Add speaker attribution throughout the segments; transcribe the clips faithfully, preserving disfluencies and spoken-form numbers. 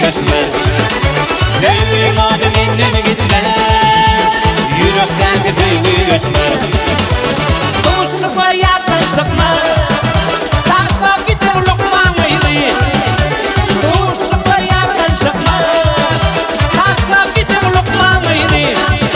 Speaker 1: göçmez. Köyün ademinden gitme, yürekten köyü göçmez. Uşaklar yakın çıkmaz, taşlap gider lokman mıydı? Uşaklar yakın çıkmaz, taşlap gider lokman mıydı?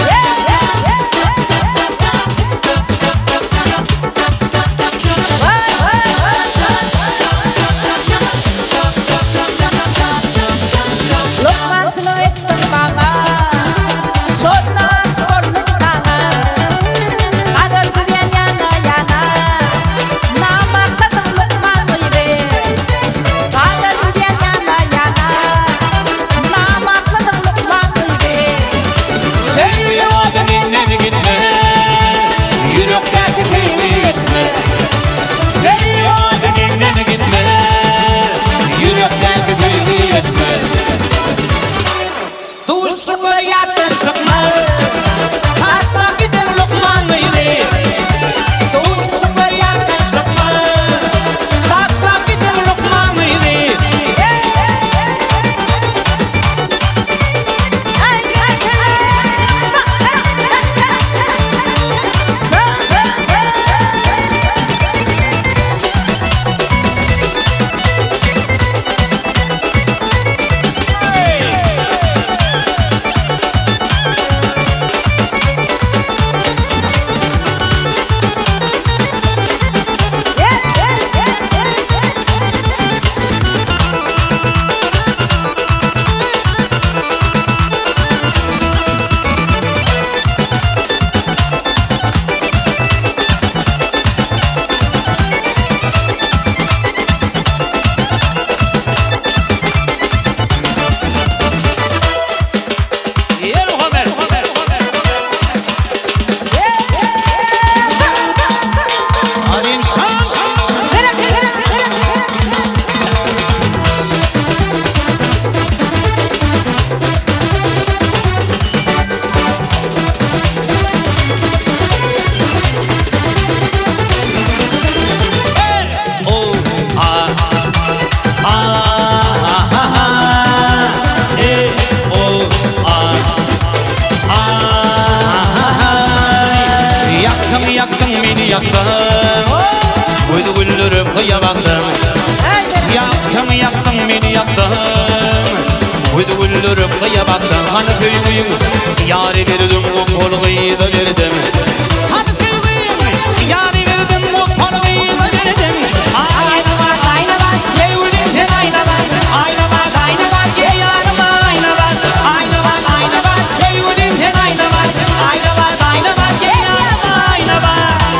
Speaker 2: Lokman sınıf bana, şortlar sporlu tana, agar kudian yana yana, nama kadang Lokman mıydı? Agar kudian yana yana, nama kadang Lokman mıydı?
Speaker 1: Köyün ademinden gitme, yürekten köyü göçmez. Köyün ademinden gitme, yürekten köyü göçmez. Uşaklar yakın çıkmaz, taşlap gider lokman mıydı? Uşaklar yakın çıkmaz, taşlap gider lokman mıydı? Yaktın beni yaktın, koydu güldürüp kıya baktın. Yaktın yaktın beni yaktın, koydu güldürüp kıya baktın. Hani köyün yâri verdim, o kolgayı da verdim. Hani köyün yâri verdim, o kolgayı da verdim. Ayna bak, ayna bak, yevrim sen ayna bak. Ayna bak, ayna bak, ye yanıma ayna bak. Ayna bak, ayna bak, yevrim sen ayna bak. Ayna bak, ayna bak, ye yanıma ayna bak.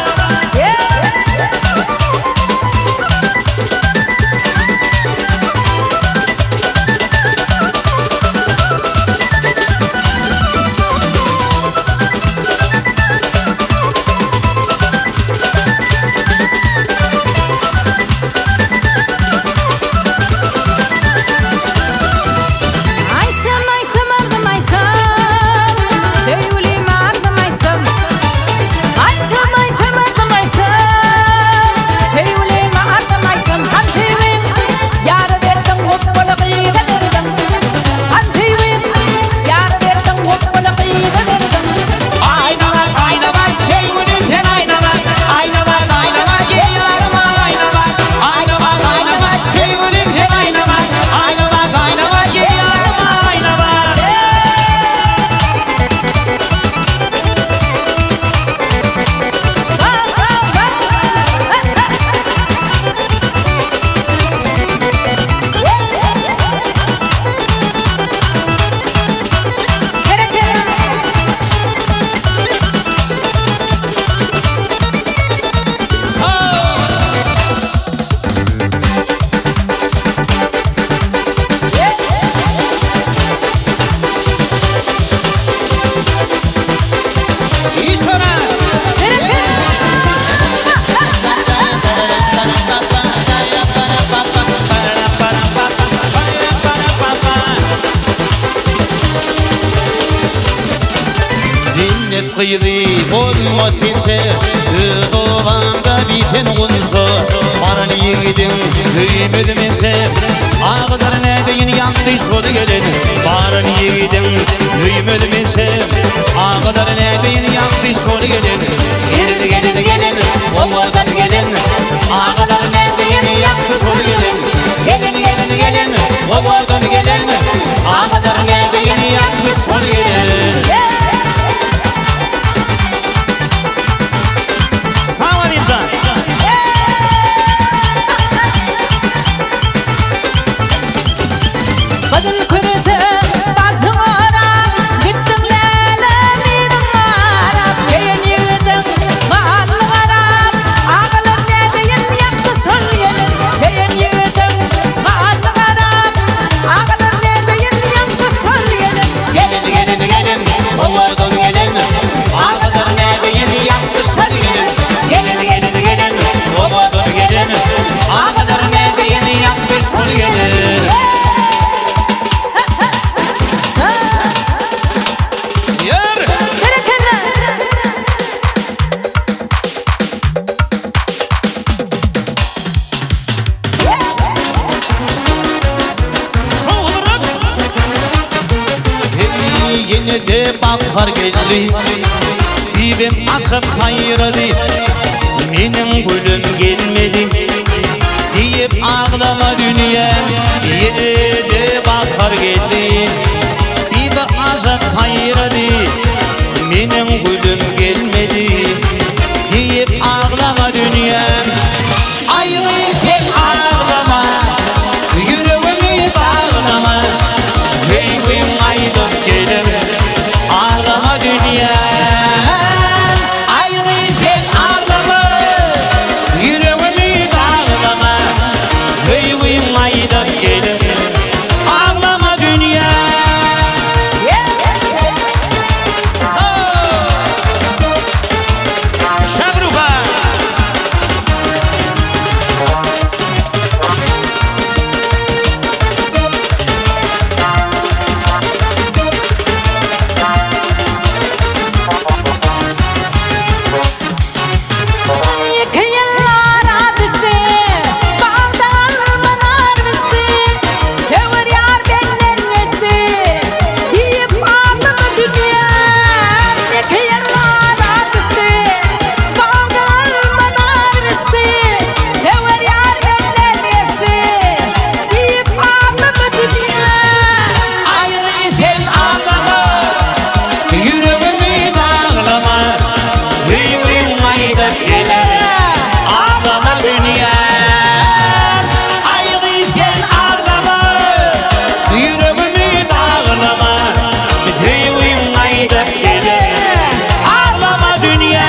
Speaker 2: Aytım aytım ardım aytım, söyleyeyim ardım aytım. Aytım aytım ardım aytım, söyleyeyim ardım aytım. Hantimin yarı verdim, hoppalakıyı da verdim. Hantimin yarı verdim, hoppalakıyı da verdim.
Speaker 1: Ayna bak, ayna bak, yevrim sen ayna bak. Ayna bak, ayna bak, ye yanıma ayna bak. Ayna bak, ayna bak, yevrim sen ayna bak. Ayna bak, ayna bak, ye yanıma ayna bak. İyi sonra. Cennet kıydı olma sense, Doğanda biten kunsa Baran yiğidin Hüymedi mense Ağlar ne deyin yandı şodu gelin Baran yiğidin Hüymedi mense Ağlar ne deyin yandı şodu gelin Gelin gelin gelin Omodan gelin Ağlar ne deyin yandı şodu gelin Gelin gelin gelin Omodan gelin Ağlar ne deyin yandı şodu gelin Sağ ol imza.
Speaker 2: Badın kürüdü başımara Gittim lele minim arap Keyin yürüdüm mağanlı arap Ağlar ne deyin yaktı sol gelin Keyin yürüdüm mağanlı arap Ağlar ne deyin yaktı sol gelin
Speaker 1: Gelin gelin gelin Oğudun gelin Ağlar ne deyin yaktı sol gelin Gelin gelin gelin Oğudun gelin Ağlar ne deyin yaktı sol gelin Yürü Soğulurum Hey yine de bahar geldi Dibim asıp hayırdı Benim gülüm gelmedi Deyip ağlama dünyam Yine de bahar geldi Dibim asıp hayırdı Benim gülüm gelmedi Deyip ağlama dünyam Ayrıyken ağlama Yüreğimi bağlama Yüreğim aydıp gelir Ağlama dünya Ayrıyken ağlama Yüreğimi bağlama Yüreğim aydıp gelir Ağlama dünya Sağ Şagruba
Speaker 2: İki yıllara düştü Bağdan manar düştü Tevr yar benden geçti Deyip ağlama dünya İki yıllara düştü Bağdan manar düştü Tevr yar benden geçti Deyip ağlama dünya
Speaker 1: Ayrıyken ağlama Yüreğimi dağlama Yüreğim aydıp gelir Ağlama dünya Ayrıyken ağlama Yüreğimi dağlama Yüreğim aydıp gelir Ağlama dünya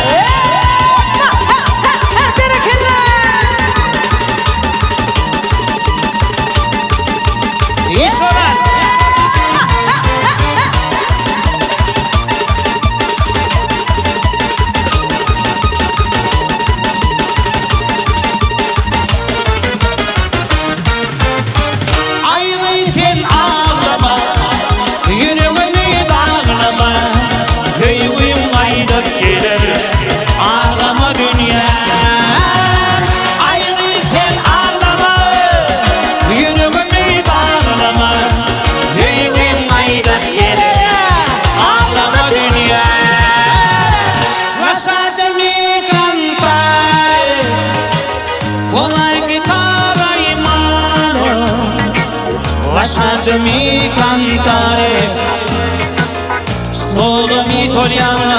Speaker 1: İş olasın Ayrıyken ağlama Yüreğimi dağlama Yüreğim aydıp gelir Ağlama dünya Ayrıyken ağlama Yüreğimi dağlama Yüreğim aydıp gelir Ağlama dünya Lasciatemi cantare Con la chitarra in mano Lasciatemi cantare Solo un'italiana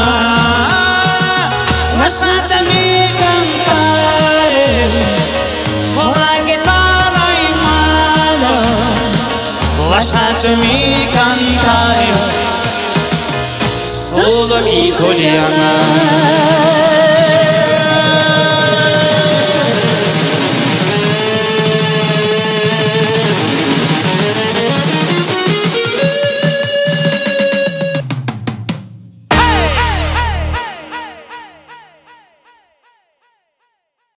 Speaker 1: Lasciatemi cantare Con la chitarra in mano Lasciatemi cantare Solo un'italiana